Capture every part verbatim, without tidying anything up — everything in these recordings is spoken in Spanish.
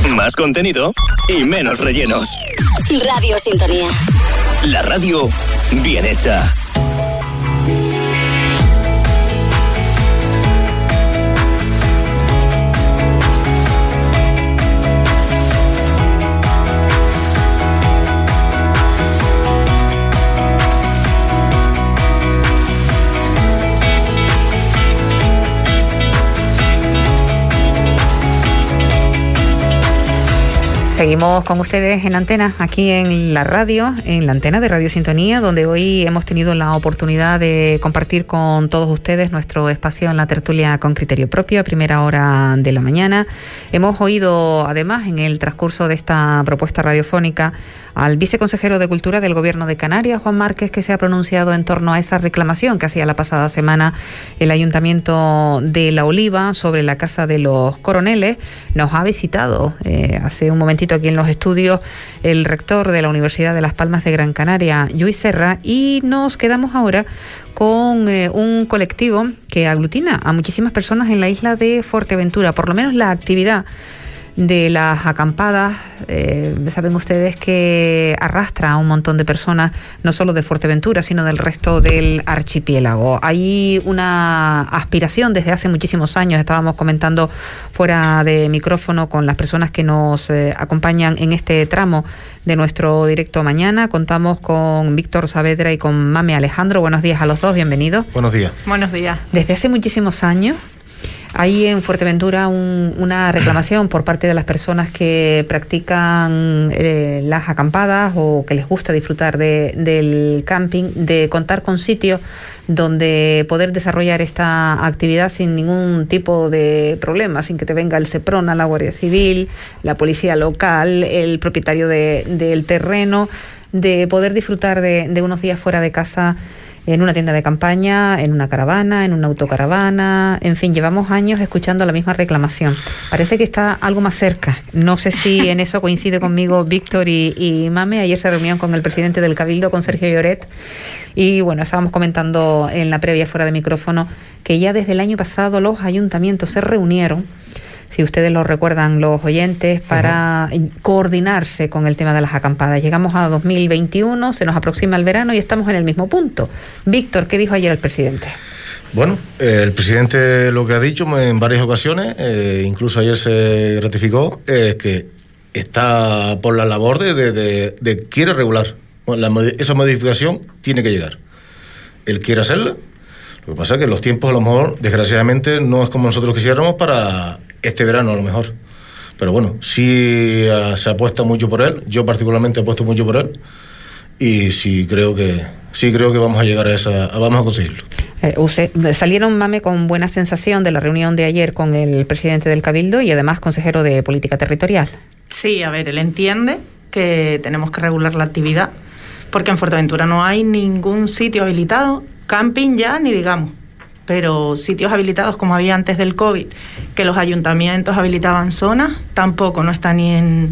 más contenido y menos rellenos. Radio Sintonía. La radio bien hecha. Seguimos con ustedes en antena, aquí en la radio, en la antena de Radio Sintonía, donde hoy hemos tenido la oportunidad de compartir con todos ustedes nuestro espacio en la tertulia con criterio propio a primera hora de la mañana. Hemos oído, además, en el transcurso de esta propuesta radiofónica, al viceconsejero de Cultura del Gobierno de Canarias, Juan Márquez, que se ha pronunciado en torno a esa reclamación que hacía la pasada semana el Ayuntamiento de La Oliva sobre la Casa de los Coroneles. Nos ha visitado eh, hace un momentito aquí en los estudios el rector de la Universidad de Las Palmas de Gran Canaria, Lluís Serra, y nos quedamos ahora con eh, un colectivo que aglutina a muchísimas personas en la isla de Fuerteventura. Por lo menos la actividad de las acampadas, eh, saben ustedes que arrastra a un montón de personas, no solo de Fuerteventura, sino del resto del archipiélago. Hay una aspiración desde hace muchísimos años, estábamos comentando fuera de micrófono con las personas que nos eh, acompañan en este tramo de nuestro directo mañana. Contamos con Víctor Saavedra y con Mame Alejandro. Buenos días a los dos, bienvenidos. Buenos días. Buenos días. Desde hace muchísimos años hay en Fuerteventura un, una reclamación por parte de las personas que practican eh, las acampadas o que les gusta disfrutar de, del camping, de contar con sitios donde poder desarrollar esta actividad sin ningún tipo de problema, sin que te venga el SEPRONA, la Guardia Civil, la policía local, el propietario de, del terreno, de poder disfrutar de, de unos días fuera de casa en una tienda de campaña, en una caravana, en una autocaravana, en fin, llevamos años escuchando la misma reclamación. Parece que está algo más cerca. No sé si en eso coincide conmigo Víctor y, y Mame. Ayer se reunieron con el presidente del Cabildo, con Sergio Lloret, y bueno, estábamos comentando en la previa fuera de micrófono que ya desde el año pasado los ayuntamientos se reunieron, si ustedes lo recuerdan los oyentes, para uh-huh. coordinarse con el tema de las acampadas. Llegamos a dos mil veintiuno, se nos aproxima el verano y estamos en el mismo punto. Víctor, ¿qué dijo ayer el presidente? Bueno, eh, el presidente lo que ha dicho en varias ocasiones, eh, incluso ayer se ratificó, es eh, que está por la labor de, de, de, de quiere regular. Bueno, la, esa modificación tiene que llegar. Él quiere hacerla. Lo que pasa es que los tiempos a lo mejor, desgraciadamente, no es como nosotros quisiéramos para este verano a lo mejor. Pero bueno, sí uh, se apuesta mucho por él. Yo particularmente apuesto mucho por él. Y sí creo que sí creo que vamos a llegar a esa, a, vamos a conseguirlo. Eh, usted, salieron, Mame, con buena sensación de la reunión de ayer con el presidente del Cabildo y además consejero de Política Territorial. Sí, a ver, él entiende que tenemos que regular la actividad, porque en Fuerteventura no hay ningún sitio habilitado, camping ya ni digamos, pero sitios habilitados como había antes del COVID, que los ayuntamientos habilitaban zonas, tampoco no están ni en,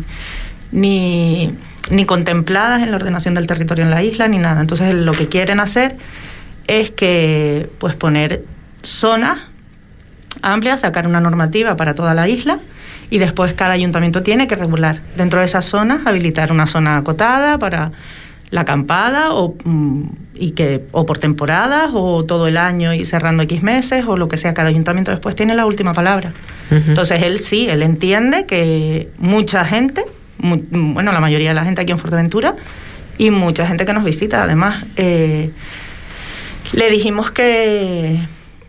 ni, ni contempladas en la ordenación del territorio en la isla, ni nada. Entonces lo que quieren hacer es que pues poner zonas amplias, sacar una normativa para toda la isla, y después cada ayuntamiento tiene que regular dentro de esas zonas, habilitar una zona acotada para la acampada o, y que, o por temporadas o todo el año y cerrando X meses o lo que sea. Cada ayuntamiento después tiene la última palabra. Uh-huh. Entonces él sí, él entiende que mucha gente, mu, bueno, la mayoría de la gente aquí en Fuerteventura y mucha gente que nos visita, además, eh, le dijimos que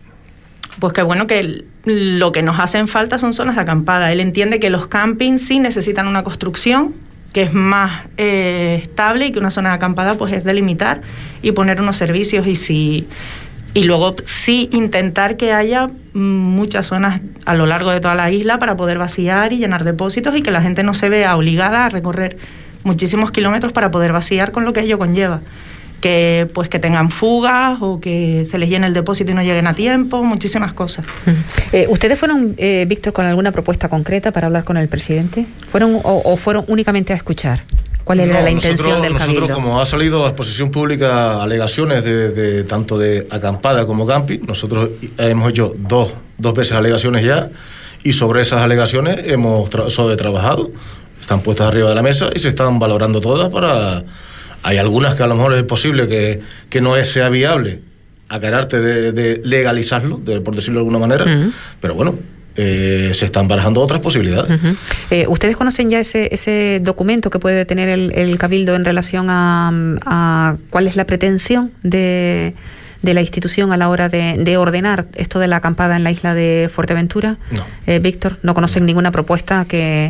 pues que bueno, que lo que nos hacen falta son zonas de acampada. Él entiende que los campings sí necesitan una construcción que es más eh, estable y que una zona de acampada pues es delimitar y poner unos servicios y si y luego sí intentar que haya muchas zonas a lo largo de toda la isla para poder vaciar y llenar depósitos y que la gente no se vea obligada a recorrer muchísimos kilómetros para poder vaciar, con lo que ello conlleva. Que pues que tengan fugas o que se les llene el depósito y no lleguen a tiempo, muchísimas cosas. Eh, ¿Ustedes fueron, eh, Víctor, con alguna propuesta concreta para hablar con el presidente? ¿Fueron o, o fueron únicamente a escuchar? ¿Cuál era no, la intención del Cabildo? Nosotros, como ha salido a exposición pública alegaciones de, de tanto de acampada como camping, nosotros hemos hecho dos, dos veces alegaciones ya y sobre esas alegaciones hemos tra- sobre trabajado, están puestas arriba de la mesa y se están valorando todas para... Hay algunas que a lo mejor es posible que, que no es, sea viable aclararte de, de legalizarlo, de, por decirlo de alguna manera, uh-huh. pero bueno, eh, se están barajando otras posibilidades. Uh-huh. Eh, ¿Ustedes conocen ya ese, ese documento que puede tener el, el Cabildo en relación a, a cuál es la pretensión de, de la institución a la hora de, de ordenar esto de la acampada en la isla de Fuerteventura? No. Eh, Víctor, ¿no conocen no. ninguna propuesta que,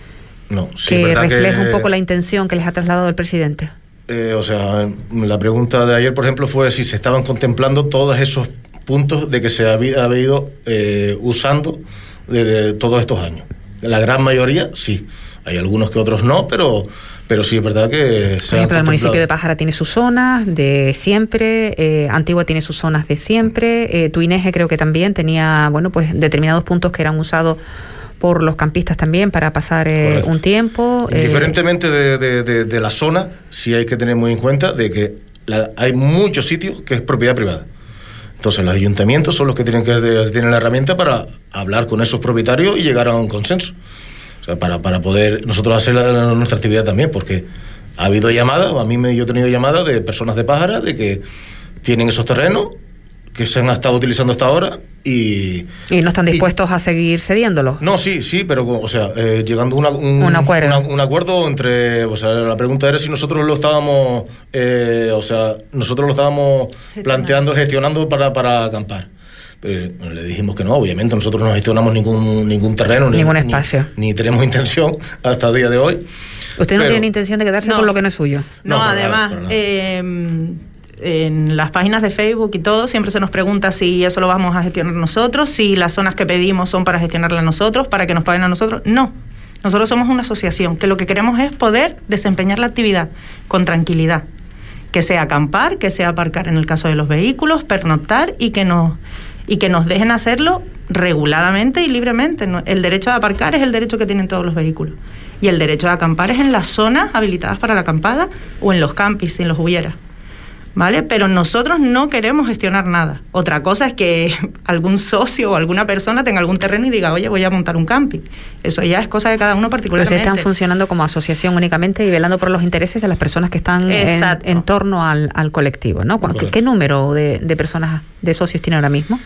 no, sí, que refleje que... un poco la intención que les ha trasladado el presidente? Eh, o sea, la pregunta de ayer, por ejemplo, fue si se estaban contemplando todos esos puntos de que se había, había ido eh, usando desde todos estos años. La gran mayoría, sí. Hay algunos que otros no, pero, pero sí es verdad que se Por ejemplo, el municipio de Pájara tiene sus zonas de siempre, eh, Antigua tiene sus zonas de siempre, eh, Tuineje creo que también tenía, bueno, pues determinados puntos que eran usados por los campistas también para pasar eh, un tiempo. Diferentemente de, de, de, de la zona, sí hay que tener muy en cuenta de que la, hay muchos sitios que es propiedad privada. Entonces los ayuntamientos son los que tienen que de, tienen la herramienta para hablar con esos propietarios y llegar a un consenso. O sea, para, para poder nosotros hacer la, nuestra actividad también, porque ha habido llamadas, a mí me, yo he tenido llamadas de personas de Pájara de que tienen esos terrenos que se han estado utilizando hasta ahora y... ¿Y no están dispuestos y, a seguir cediéndolos? No, sí, sí, pero, o sea, eh, llegando a una, un, un, acuerdo. Una, un acuerdo entre... O sea, la pregunta era si nosotros lo estábamos... Eh, o sea, nosotros lo estábamos planteando, gestionando para, para acampar. Pero le dijimos que no, obviamente nosotros no gestionamos ningún, ningún terreno. Ningún ni, espacio. Ni, ni tenemos intención hasta el día de hoy. ¿Usted no pero, tiene intención de quedarse no, con lo que no es suyo? No, no además... Nada, eh, en las páginas de Facebook y todo, siempre se nos pregunta si eso lo vamos a gestionar nosotros, si las zonas que pedimos son para gestionarlas nosotros, para que nos paguen a nosotros. No, nosotros somos una asociación que lo que queremos es poder desempeñar la actividad con tranquilidad, que sea acampar, que sea aparcar en el caso de los vehículos, pernoctar y que nos, y que nos dejen hacerlo reguladamente y libremente. El derecho de aparcar es el derecho que tienen todos los vehículos y el derecho de acampar es en las zonas habilitadas para la acampada o en los campings, si los hubiera. ¿Vale? Pero nosotros no queremos gestionar nada. Otra cosa es que algún socio o alguna persona tenga algún terreno y diga, oye, voy a montar un camping. Eso ya es cosa de cada uno particularmente. Pero ustedes están funcionando como asociación únicamente y velando por los intereses de las personas que están en, en torno al, al colectivo, ¿no? ¿Qué, ¿Qué número de, de personas, de socios tiene ahora mismo?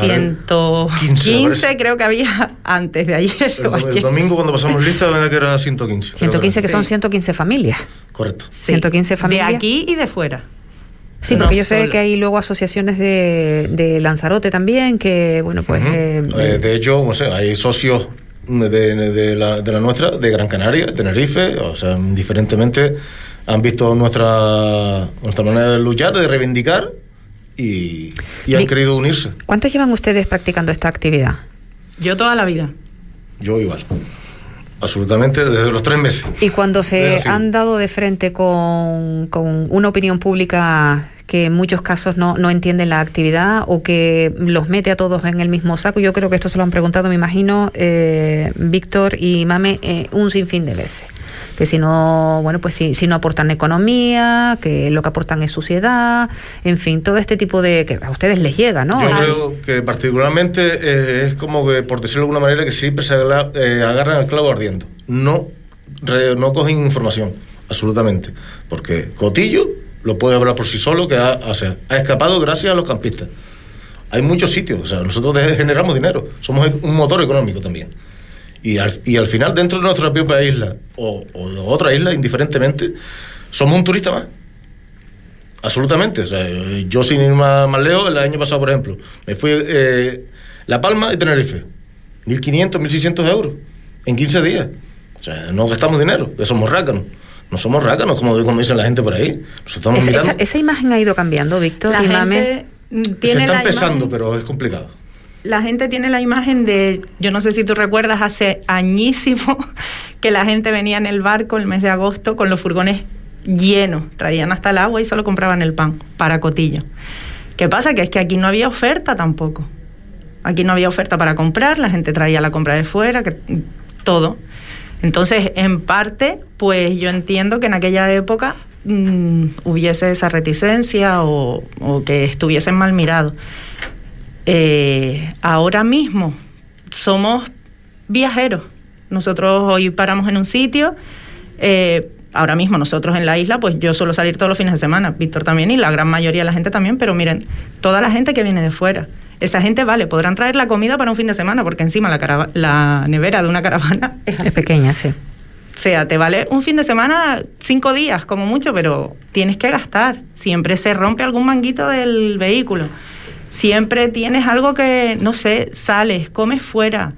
ciento quince creo que había antes de ayer. El, el domingo cuando pasamos lista, verdad que era ciento quince. ciento quince que sí. Son ciento quince familias. Correcto. Sí. ciento quince familias. De aquí y de fuera. Sí, porque no yo sé solo. que hay luego asociaciones de, de Lanzarote también, que, bueno, pues... Uh-huh. eh, eh, de hecho, no sé, hay socios de, de, de, la, de la nuestra, de Gran Canaria, de Tenerife, o sea, indiferentemente han visto nuestra, nuestra manera de luchar, de reivindicar, y, y han Mi, querido unirse. ¿Cuánto llevan ustedes practicando esta actividad? Yo toda la vida. Yo igual. Absolutamente, desde los tres meses. Y cuando se han dado de frente con, con una opinión pública que en muchos casos no, no entienden la actividad o que los mete a todos en el mismo saco, yo creo que esto se lo han preguntado, me imagino, eh, Víctor y Mame, eh, un sinfín de veces. Que si no, bueno, pues si, si no aportan economía, que lo que aportan es suciedad, en fin, todo este tipo de... que a ustedes les llega, ¿no? Yo creo que particularmente eh, es como que, por decirlo de alguna manera, que siempre se agarra, eh, agarran al clavo ardiendo. No, re, no cogen información, absolutamente. Porque Cotillo lo puede hablar por sí solo, que ha, o sea, ha escapado gracias a los campistas. Hay muchos sitios, o sea, nosotros generamos dinero, somos un motor económico también. Y al, y al final, dentro de nuestra propia isla, o, o de otra isla, indiferentemente, somos un turista más. Absolutamente. O sea, yo, sin ir más, más lejos, el año pasado, por ejemplo, me fui eh, La Palma y Tenerife. mil quinientos, mil seiscientos euros en quince días. O sea, no gastamos dinero, que somos rácanos. No somos rácanos, como, como dicen la gente por ahí. Nos estamos esa, mirando. Esa, esa imagen ha ido cambiando, Víctor. La y gente Mame. Tiene Se está la empezando, imagen, pero es complicado. La gente tiene la imagen de, yo no sé si tú recuerdas, hace añísimo que la gente venía en el barco el mes de agosto con los furgones llenos, traían hasta el agua y solo compraban el pan para Cotillo. ¿Qué pasa? Que es que aquí no había oferta tampoco. Aquí no había oferta para comprar, la gente traía la compra de fuera, que, todo. Entonces, en parte, pues yo entiendo que en aquella época mmm, hubiese esa reticencia o, o que estuviesen mal mirados. Eh, ahora mismo somos viajeros. Nosotros hoy paramos en un sitio, eh, ahora mismo nosotros en la isla, pues yo suelo salir todos los fines de semana, Víctor también y la gran mayoría de la gente también, pero miren, toda la gente que viene de fuera, esa gente, vale, podrán traer la comida para un fin de semana, porque encima la, carava- la nevera de una caravana es así. Es pequeña, sí. O sea, te vale un fin de semana, cinco días como mucho, pero tienes que gastar. Siempre se rompe algún manguito del vehículo. Siempre tienes algo que, no sé, sales, comes fuera.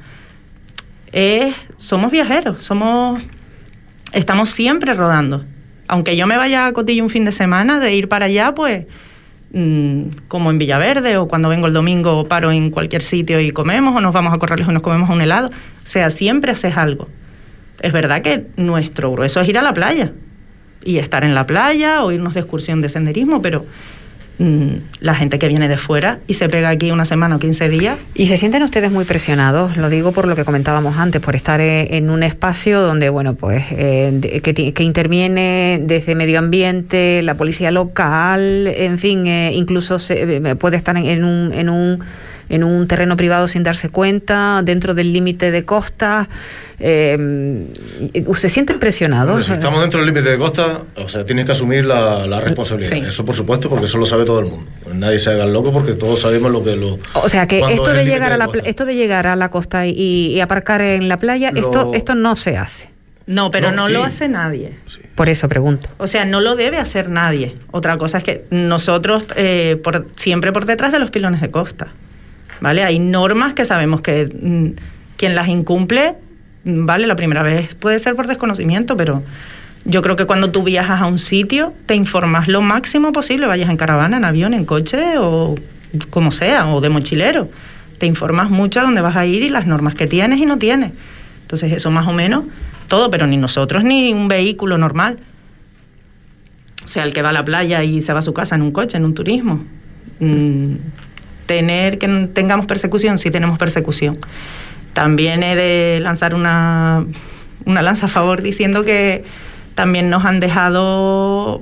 Eh, somos viajeros, somos... Estamos siempre rodando. Aunque yo me vaya a Cotillo un fin de semana, de ir para allá, pues, mmm, como en Villaverde, o cuando vengo el domingo paro en cualquier sitio y comemos, o nos vamos a Corrales y nos comemos un helado. O sea, siempre haces algo. Es verdad que nuestro grueso es ir a la playa, y estar en la playa, o irnos de excursión de senderismo, pero mmm, la gente que viene de fuera y se pega aquí una semana o quince días... ¿Y se sienten ustedes muy presionados? Lo digo por lo que comentábamos antes, por estar en un espacio donde, bueno, pues eh, que, que interviene desde medio ambiente, la policía local, en fin, eh, incluso se, eh, puede estar en, en un... En un en un terreno privado sin darse cuenta, dentro del límite de costa. Eh, ¿Se sienten presionados? Bueno, si estamos dentro del límite de costa, o sea, tienes que asumir la, la responsabilidad. Sí. Eso, por supuesto, porque eso lo sabe todo el mundo. Nadie se haga el loco, porque todos sabemos lo que lo... O sea, que esto de, llegar a la, esto de llegar a la costa y, y aparcar en la playa, lo... esto, esto no se hace. No, pero no, no sí. lo hace nadie. Sí. Por eso pregunto. O sea, no lo debe hacer nadie. Otra cosa es que nosotros, eh, por, siempre por detrás de los pilones de costa, ¿vale? Hay normas que sabemos que mmm, quien las incumple, ¿vale? La primera vez puede ser por desconocimiento, pero yo creo que cuando tú viajas a un sitio, te informas lo máximo posible, vayas en caravana, en avión, en coche o como sea, o de mochilero. Te informas mucho a dónde vas a ir y las normas que tienes y no tienes. Entonces eso más o menos todo, pero ni nosotros ni un vehículo normal. O sea, el que va a la playa y se va a su casa en un coche, en un turismo. Mm, tener que tengamos persecución, sí tenemos persecución. También he de lanzar una, una lanza a favor diciendo que también nos han dejado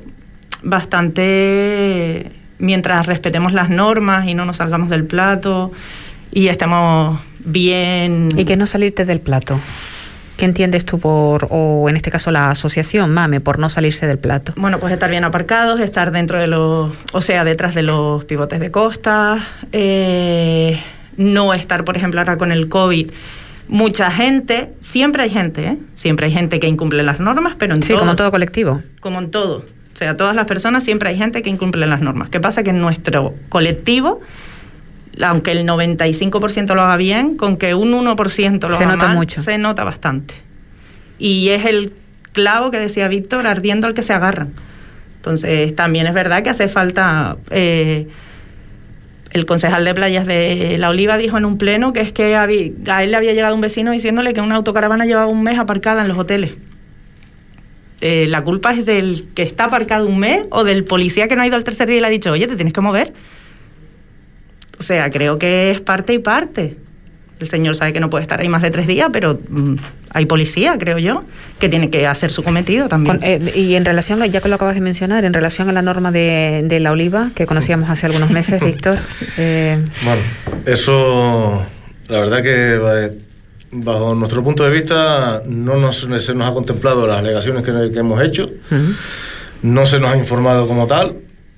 bastante, mientras respetemos las normas y no nos salgamos del plato y estemos bien... ¿Y qué no salirte del plato? ¿Qué entiendes tú por, o en este caso la asociación MAME, por no salirse del plato? Bueno, pues estar bien aparcados, estar dentro de los, o sea, detrás de los pivotes de costa, eh, no estar, por ejemplo, ahora con el COVID, mucha gente, siempre hay gente, ¿eh? Siempre hay gente que incumple las normas, pero en sí, todo... como en todo colectivo. Como en todo. O sea, todas las personas siempre hay gente que incumple las normas. ¿Qué pasa? Que en nuestro colectivo, aunque el noventa y cinco por ciento lo haga bien, con que un uno por ciento lo se haga nota mal, mucho. Se nota bastante. Y es el clavo que decía Víctor, ardiendo al que se agarran. Entonces, también es verdad que hace falta... Eh, el concejal de playas de La Oliva dijo en un pleno que es que había, a él le había llegado un vecino diciéndole que una autocaravana llevaba un mes aparcada en los hoteles. Eh, ¿La culpa es del que está aparcado un mes o del policía que no ha ido al tercer día y le ha dicho, oye, te tienes que mover? O sea, creo que es parte y parte. El señor sabe que no puede estar ahí más de tres días, pero mmm, hay policía, creo yo, que tiene que hacer su cometido también. Con, eh, y en relación, ya que lo acabas de mencionar, en relación a la norma de, de La Oliva, que conocíamos hace algunos meses, Víctor. Eh... Bueno, eso, la verdad que bajo nuestro punto de vista no nos, se nos ha contemplado las alegaciones que, que hemos hecho, uh-huh. No se nos ha informado como tal.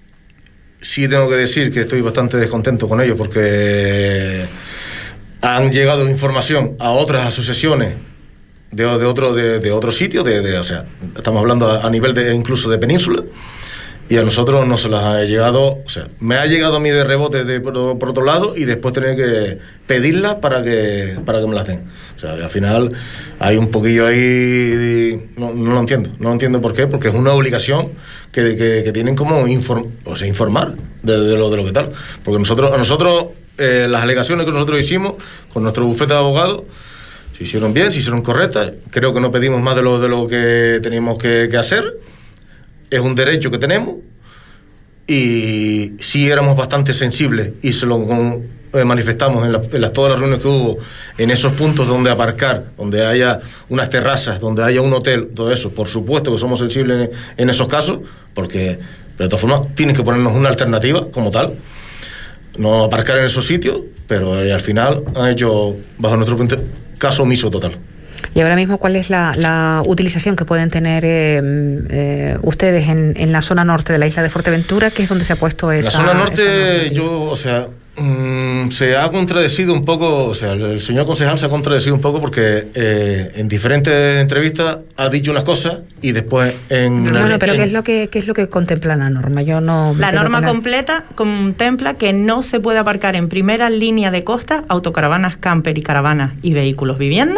Sí tengo que decir que estoy bastante descontento con ello porque han llegado información a otras asociaciones de, de otro de, de otro sitio, de, de, o sea, estamos hablando a, a nivel de incluso de península, y a nosotros no se las ha llegado, o sea, me ha llegado a mí de rebote de, por, por otro lado y después tener que pedirlas para que para que me las den. O sea, que al final hay un poquillo ahí, no, no lo entiendo, no lo entiendo por qué, porque es una obligación que, que, que tienen como inform, o sea, informar de, de, lo, de lo que tal. Porque nosotros, a nosotros, eh, las alegaciones que nosotros hicimos con nuestro bufete de abogados, se hicieron bien, se hicieron correctas, creo que no pedimos más de lo, de lo que teníamos que, que hacer. Es un derecho que tenemos y sí éramos bastante sensibles y se lo eh, manifestamos en, la, en las, todas las reuniones que hubo en esos puntos donde aparcar, donde haya unas terrazas, donde haya un hotel, todo eso. Por supuesto que somos sensibles en, en esos casos, porque de todas formas tienen que ponernos una alternativa como tal, no aparcar en esos sitios, pero eh, al final han hecho, bajo nuestro punto, caso omiso total. Y ahora mismo, ¿cuál es la, la utilización que pueden tener eh, eh, ustedes en, en la zona norte de la isla de Fuerteventura, que es donde se ha puesto esa... La zona norte, esa yo, o sea, mmm, se ha contradecido un poco, o sea, el señor concejal se ha contradecido un poco porque eh, en diferentes entrevistas ha dicho unas cosas y después en... No, no, pero en, ¿qué es lo que qué es lo que contempla la norma? Yo no... La norma poner... completa contempla que no se puede aparcar en primera línea de costa autocaravanas, camper y caravanas y vehículos vivienda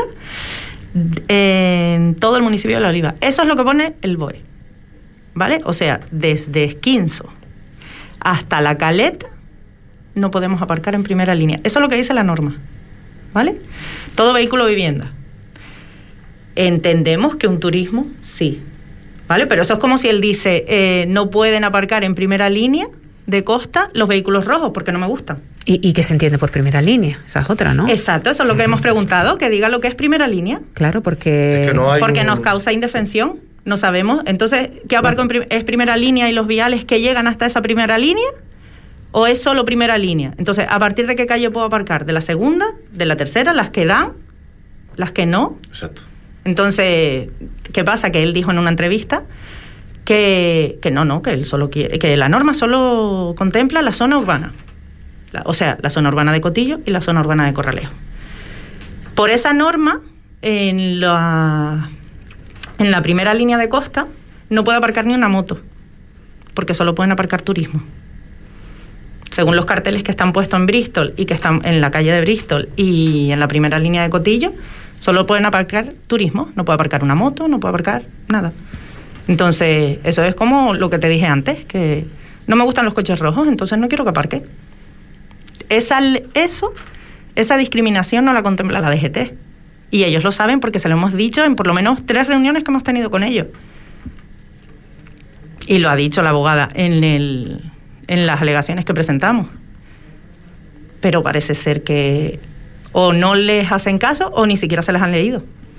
en todo el municipio de La Oliva. Eso es lo que pone el B O E, ¿vale? O sea, desde Esquinzo hasta La Caleta no podemos aparcar en primera línea. Eso es lo que dice la norma, ¿vale? Todo vehículo vivienda. Entendemos que un turismo, sí, ¿vale? Pero eso es como si él dice, eh, no pueden aparcar en primera línea de costa los vehículos rojos, porque no me gustan. ¿Y, y qué se entiende por primera línea? Esa es otra, ¿no? Exacto, eso es lo que hemos preguntado, que diga lo que es primera línea. Claro, porque... Es que no hay porque un... nos causa indefensión, no sabemos. Entonces, ¿qué aparco en prim- es primera línea y los viales que llegan hasta esa primera línea? ¿O es solo primera línea? Entonces, ¿a partir de qué calle puedo aparcar? ¿De la segunda? ¿De la tercera? ¿Las que dan? ¿Las que no? Exacto. Entonces, ¿qué pasa? Que él dijo en una entrevista que, que no, no, que él solo quiere, que la norma solo contempla la zona urbana. La, o sea, la zona urbana de Cotillo y la zona urbana de Corralejo. Por esa norma, en la, en la primera línea de costa, no puede aparcar ni una moto, porque solo pueden aparcar turismo. Según los carteles que están puestos en Bristol y que están en la calle de Bristol y en la primera línea de Cotillo, solo pueden aparcar turismo, no puede aparcar una moto, no puede aparcar nada. Entonces, eso es como lo que te dije antes, que no me gustan los coches rojos, entonces no quiero que aparque. Esa, eso, esa discriminación no la contempla la D G T. Y ellos lo saben porque se lo hemos dicho en por lo menos tres reuniones que hemos tenido con ellos. Y lo ha dicho la abogada en, el, en las alegaciones que presentamos. Pero parece ser que o no les hacen caso o ni siquiera se les han leído.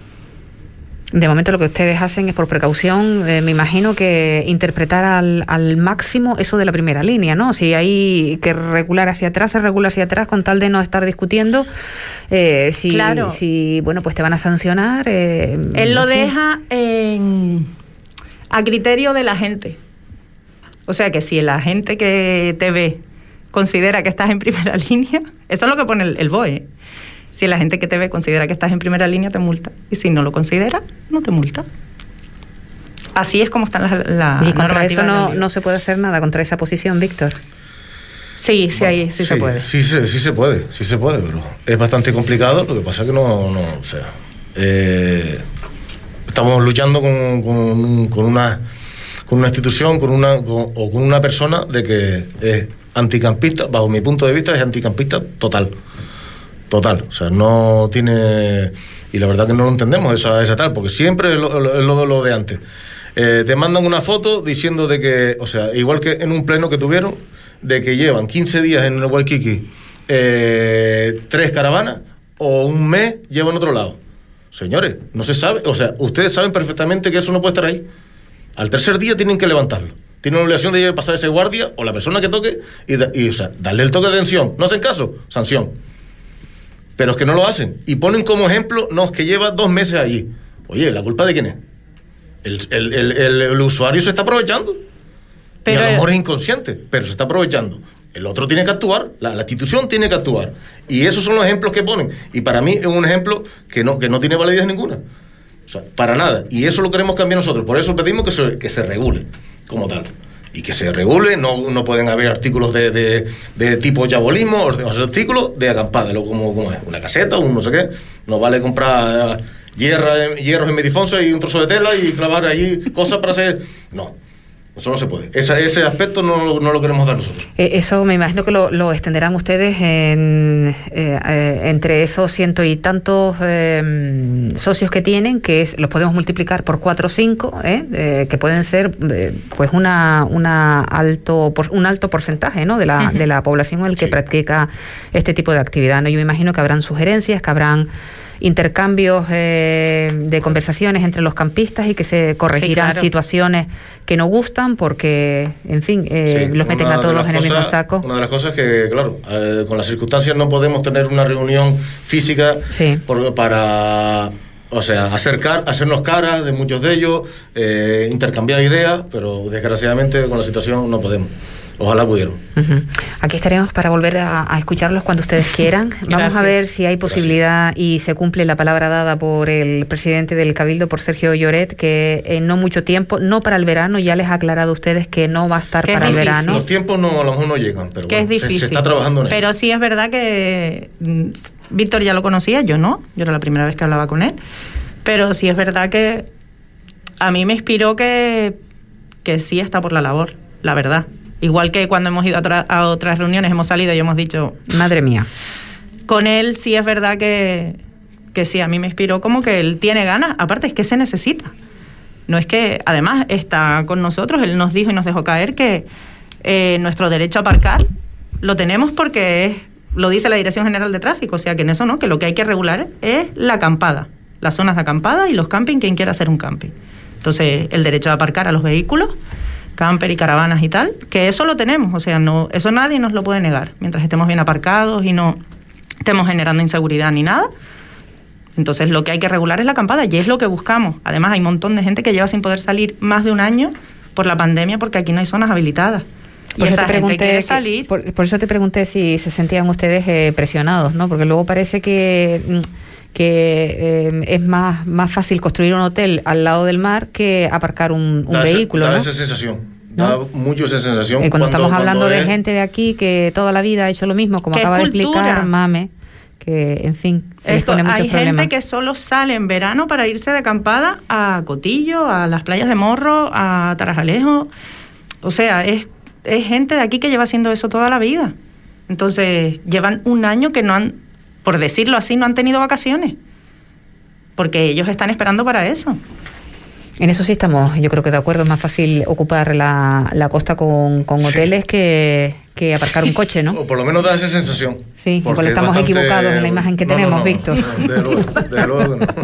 De momento lo que ustedes hacen es por precaución, eh, me imagino que interpretar al, al máximo eso de la primera línea, ¿no? Si hay que regular hacia atrás, se regula hacia atrás con tal de no estar discutiendo eh, si, claro. si, bueno, pues te van a sancionar. Eh, Él lo no sé. deja en, a criterio de la gente. O sea que si la gente que te ve considera que estás en primera línea, eso es lo que pone el, el B O E. Si la gente que te ve considera que estás en primera línea, te multa. Y si no lo considera, no te multa. Así es como están las la Y contra eso no, de no se puede hacer nada, contra esa posición, Víctor. Sí, sí, Bueno, ahí sí, sí se puede. Sí, sí, sí se puede, sí se puede, pero es bastante complicado. Lo que pasa es que no, no o sea, eh, estamos luchando con, con, con una con una institución, con una con, o con una persona de que es anticampista, bajo mi punto de vista es anticampista total. Total, o sea, no tiene... Y la verdad que no lo entendemos esa, esa tal, porque siempre es lo, lo, lo, lo de antes. Eh, te mandan una foto diciendo de que, o sea, igual que en un pleno que tuvieron, de que llevan quince días en el Waikiki, eh, tres caravanas, o un mes llevan otro lado. Señores, no se sabe, o sea, ustedes saben perfectamente que eso no puede estar ahí. Al tercer día tienen que levantarlo. Tienen la obligación de pasar ese guardia o la persona que toque y, da, y o sea, darle el toque de atención. No hacen caso, sanción. Pero es que no lo hacen. Y ponen como ejemplo, no, es que lleva dos meses allí. Oye, ¿la culpa de quién es? El, el, el, el, el usuario se está aprovechando. Pero y a lo mejor es inconsciente, pero se está aprovechando. El otro tiene que actuar, la, la institución tiene que actuar. Y esos son los ejemplos que ponen. Y para mí es un ejemplo que no, que no tiene validez ninguna. O sea, para nada. Y eso lo queremos cambiar nosotros. Por eso pedimos que se, que se regule como tal. Y que se regule, no, no pueden haber artículos de, de, de tipo yabolismo, o artículos de acampada, lo como, como es, una caseta, un no sé qué. No vale comprar hierra, hierros en Medifonso y un trozo de tela y clavar allí cosas para hacer... No, eso no se puede. Esa, ese aspecto no, no lo queremos dar nosotros. Eh, eso me imagino que lo, lo extenderán ustedes en, eh, eh, entre esos ciento y tantos eh, socios que tienen, que es, los podemos multiplicar por cuatro o cinco, eh, eh, que pueden ser eh, pues una, una alto por, un alto porcentaje, ¿no? de la uh-huh. de la población en el que sí. practica este tipo de actividad, ¿no? Yo me imagino que habrán sugerencias, que habrán intercambios eh, de conversaciones entre los campistas y que se corregirán sí, claro. situaciones que no gustan porque, en fin, eh, sí, los meten a todos en el cosas, mismo saco. Una de las cosas que, claro, eh, con las circunstancias no podemos tener una reunión física sí. por, para... O sea, acercar, hacernos caras de muchos de ellos, eh, intercambiar ideas, pero desgraciadamente con la situación no podemos. Ojalá pudieran. Uh-huh. Aquí estaremos para volver a, a escucharlos cuando ustedes quieran. Vamos Gracias. a ver si hay posibilidad Gracias. y se cumple la palabra dada por el presidente del Cabildo, por Sergio Lloret, que en no mucho tiempo, no para el verano, ya les ha aclarado a ustedes que no va a estar para el verano. Los tiempos no, a lo mejor no llegan, pero que bueno, es difícil. Se, se está trabajando en ello. Pero sí es verdad que Víctor ya lo conocía, yo no, yo era la primera vez que hablaba con él, pero sí es verdad que a mí me inspiró que, que sí está por la labor, la verdad. Igual que cuando hemos ido a, tra- a otras reuniones, hemos salido y hemos dicho... Madre mía. Con él sí es verdad que, que sí, a mí me inspiró como que él tiene ganas. Aparte es que se necesita. No es que... Además está con nosotros, él nos dijo y nos dejó caer que eh, nuestro derecho a aparcar lo tenemos porque es, lo dice la Dirección General de Tráfico. O sea que en eso no, que lo que hay que regular es la acampada. Las zonas de acampada y los camping, quien quiera hacer un camping. Entonces el derecho a aparcar a los vehículos... camper y caravanas y tal, que eso lo tenemos, o sea, no, eso nadie nos lo puede negar, mientras estemos bien aparcados y no estemos generando inseguridad ni nada. Entonces lo que hay que regular es la acampada y es lo que buscamos. Además hay un montón de gente que lleva sin poder salir más de un año por la pandemia porque aquí no hay zonas habilitadas. Y por, eso esa te gente quiere que, salir. Por, por eso te pregunté si se sentían ustedes eh, presionados, ¿no? Porque luego parece que... que eh, es más, más fácil construir un hotel al lado del mar que aparcar un, un da vehículo, esa, ¿no? da esa sensación, ¿no? Da mucho esa sensación. Y cuando, cuando estamos hablando cuando de es... gente de aquí que toda la vida ha hecho lo mismo, como acaba de explicar Mame, que en fin, se les pone muchos problemas. Hay gente que solo sale en verano para irse de acampada a Cotillo, a las playas de Morro, a Tarajalejo. O sea, es, es gente de aquí que lleva haciendo eso toda la vida. Entonces, llevan un año que no han... por decirlo así, no han tenido vacaciones, porque ellos están esperando para eso. En eso sí estamos, yo creo que de acuerdo, es más fácil ocupar la, la costa con, con hoteles sí. que, que aparcar un coche, ¿no? O por lo menos da esa sensación. Sí, porque, porque estamos bastante... equivocados en la imagen que no, tenemos, no, no, Víctor. No, de luego, de luego no.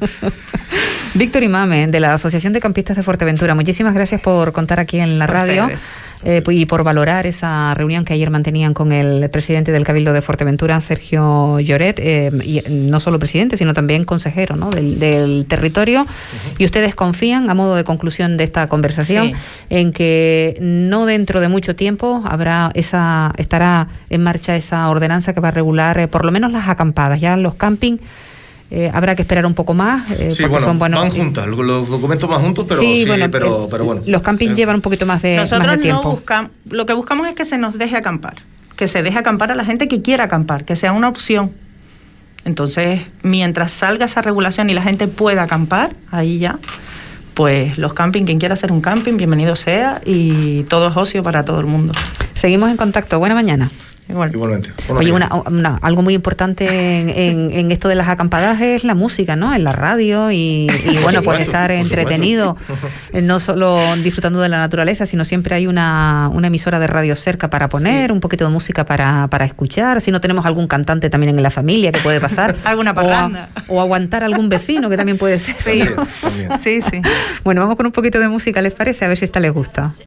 Víctor y Mame, de la Asociación de Campistas de Fuerteventura, muchísimas gracias por contar aquí en la radio. Eh, y por valorar esa reunión que ayer mantenían con el presidente del Cabildo de Fuerteventura, Sergio Lloret, eh, y no solo presidente, sino también consejero, ¿no? del, del territorio. Uh-huh. Y ustedes confían, a modo de conclusión de esta conversación, sí. en que no dentro de mucho tiempo habrá esa estará en marcha esa ordenanza que va a regular eh, por lo menos las acampadas. Ya los camping Eh, habrá que esperar un poco más. Eh, sí, bueno, son buenos, van juntas, los documentos van juntos, pero sí, sí bueno, pero, eh, pero bueno. Los campings eh. llevan un poquito más de, Nosotros más de tiempo. No buscamos, lo que buscamos es que se nos deje acampar, que se deje acampar a la gente que quiera acampar, que sea una opción. Entonces, mientras salga esa regulación y la gente pueda acampar, ahí ya, pues los camping, quien quiera hacer un camping, bienvenido sea, y todo es ocio para todo el mundo. Seguimos en contacto. Buena mañana. Igual. Igualmente. Oye, una, una, algo muy importante en, en, en esto de las acampadas es la música, ¿no? En la radio y, y bueno, pues estar entretenido, no solo disfrutando de la naturaleza, sino siempre hay una, una emisora de radio cerca para poner, sí. un poquito de música para, para escuchar, si no tenemos algún cantante también en la familia que puede pasar. Alguna parranda. O, a, o aguantar algún vecino que también puede ser. Sí, sí, sí. Bueno, vamos con un poquito de música, ¿les parece? A ver si esta les gusta.